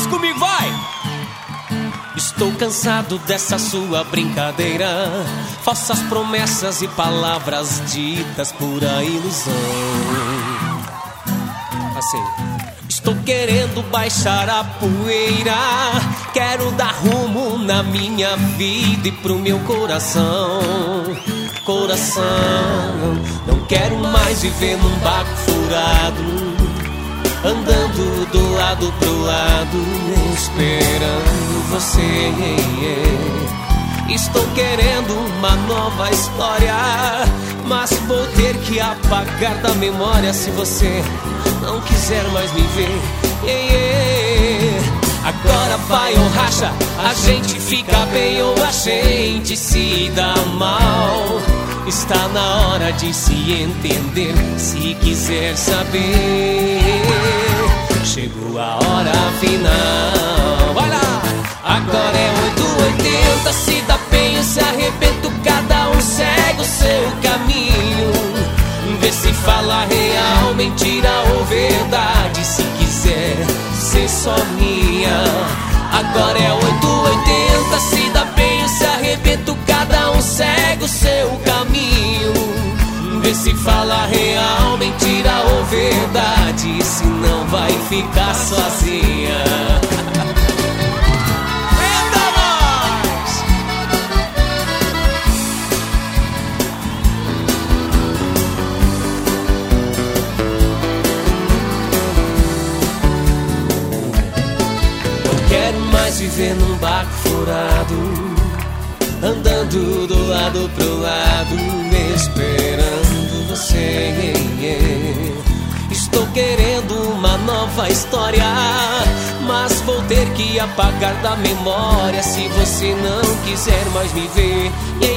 Faz comigo, vai! Estou cansado dessa sua brincadeira, falsas promessas e palavras ditas pura ilusão. Assim. Estou querendo baixar a poeira, quero dar rumo na minha vida e pro meu coração. Coração, não quero mais viver num barco furado, andando do lado pro lado, esperando você. Estou querendo uma nova história, mas vou ter que apagar da memória se você não quiser mais me ver. Agora vai ou racha, a gente fica bem ou a gente se dá mal. Está na hora de se entender, se quiser saber. Chegou a hora final, vai lá! Agora é 880, se dá bem ou se arrebenta, cada um segue o seu caminho. Vê se fala real, mentira ou verdade, se quiser ser só minha. Agora é 880, se dá bem ou se arrebenta, cada um segue o seu caminho. Vê se fala real, mentira ou verdade, senão vai ficar sozinha. Viver num barco furado, andando do lado pro lado, esperando você. Estou querendo uma nova história, mas vou ter que apagar da memória se você não quiser mais me ver.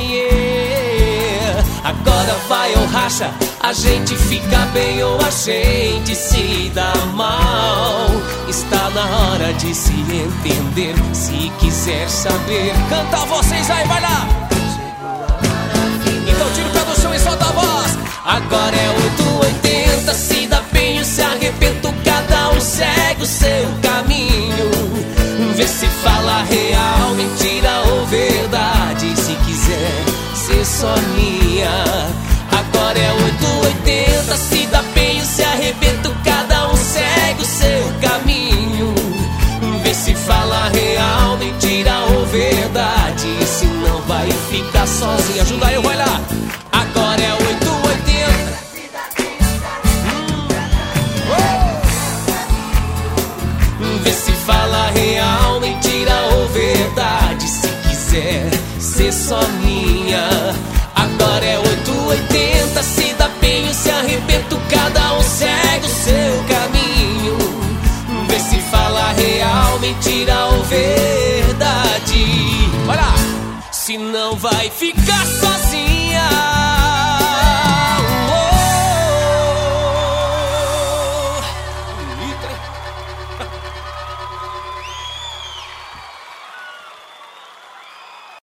Agora vai ou racha, a gente fica bem ou a gente se dá mal. Está na hora de se entender, se quiser saber. Canta vocês aí, vai lá! Então tira o pé do chão e solta a voz. Agora é 880, se dá bem ou se arrebenta, cada um segue o seu caminho. Vê se fala real, mentira ou verdade, se quiser ser só minha. Agora é 880, se dá bem ou se arrebenta, cada um segue o seu caminho. Vê se fala real, mentira ou verdade, senão vai ficar sozinha. Ajuda eu, vai lá! Agora é 880. Vê se fala real, mentira ou verdade, se quiser ser só minha. Agora é 880, se dá bem ou se arrebenta, cada um segue o seu caminho. Vê se fala real, mentira ou verdade, vai lá! Senão vai ficar